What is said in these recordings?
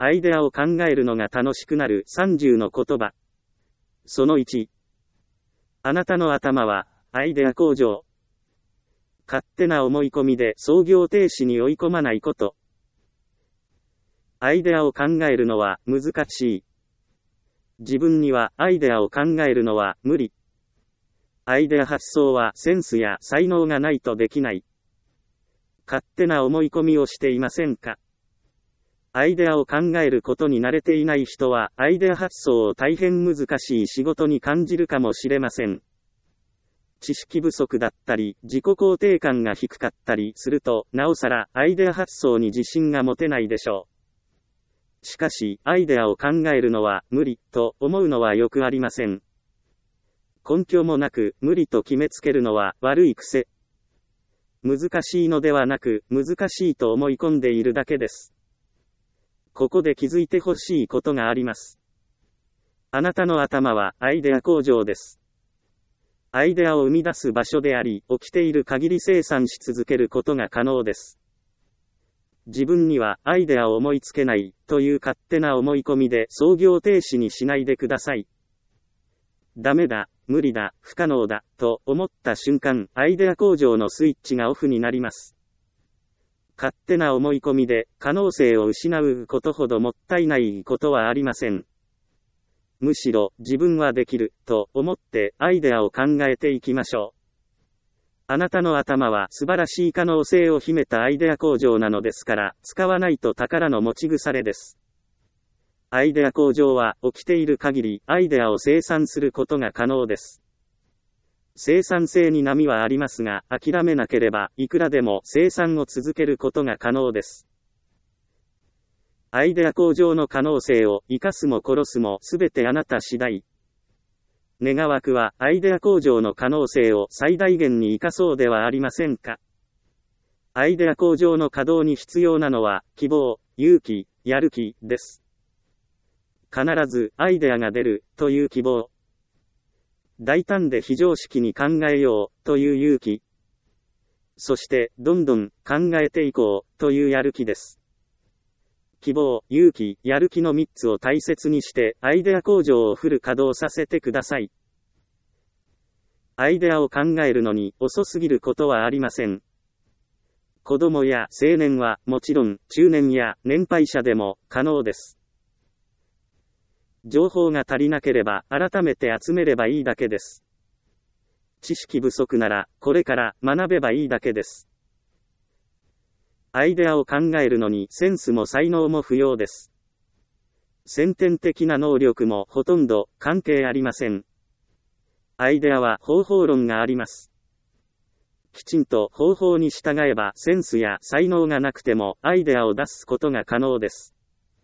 アイデアを考えるのが楽しくなる30の言葉。その1。あなたの頭は、アイデア工場。勝手な思い込みで創業停止に追い込まないこと。アイデアを考えるのは難しい。自分にはアイデアを考えるのは無理。アイデア発想はセンスや才能がないとできない。勝手な思い込みをしていませんか？アイデアを考えることに慣れていない人は、アイデア発想を大変難しい仕事に感じるかもしれません。知識不足だったり、自己肯定感が低かったりすると、なおさら、アイデア発想に自信が持てないでしょう。しかし、アイデアを考えるのは、無理、と思うのはよくありません。根拠もなく、無理と決めつけるのは、悪い癖。難しいのではなく、難しいと思い込んでいるだけです。ここで気づいてほしいことがあります。あなたの頭はアイデア工場です。アイデアを生み出す場所であり、起きている限り生産し続けることが可能です。自分にはアイデアを思いつけないという勝手な思い込みで創業停止にしないでください。ダメだ、無理だ、不可能だと思った瞬間、アイデア工場のスイッチがオフになります。勝手な思い込みで可能性を失うことほどもったいないことはありません。むしろ自分はできると思ってアイデアを考えていきましょう。あなたの頭は素晴らしい可能性を秘めたアイデア工場なのですから、使わないと宝の持ち腐れです。アイデア工場は起きている限りアイデアを生産することが可能です。生産性に波はありますが、諦めなければいくらでも生産を続けることが可能です。アイデア工場の可能性を生かすも殺すもすべてあなた次第。願わくはアイデア工場の可能性を最大限に生かそうではありませんか。アイデア工場の稼働に必要なのは希望、勇気、やる気です。必ずアイデアが出るという希望。大胆で非常識に考えようという勇気。そしてどんどん考えていこうというやる気です。希望、勇気、やる気の3つを大切にしてアイデア工場をフル稼働させてください。アイデアを考えるのに遅すぎることはありません。子供や青年はもちろん中年や年配者でも可能です。情報が足りなければ改めて集めればいいだけです。知識不足ならこれから学べばいいだけです。アイデアを考えるのにセンスも才能も不要です。先天的な能力もほとんど関係ありません。アイデアは方法論があります。きちんと方法に従えばセンスや才能がなくてもアイデアを出すことが可能です。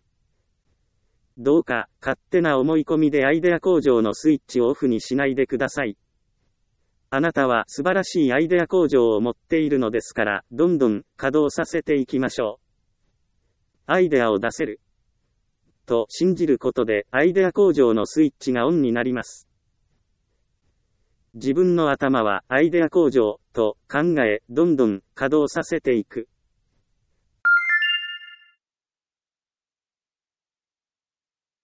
どうか勝手な思い込みでアイデア工場のスイッチをオフにしないでください。あなたは素晴らしいアイデア工場を持っているのですから、どんどん稼働させていきましょう。アイデアを出せると信じることでアイデア工場のスイッチがオンになります。自分の頭はアイデア工場と考え、どんどん稼働させていく。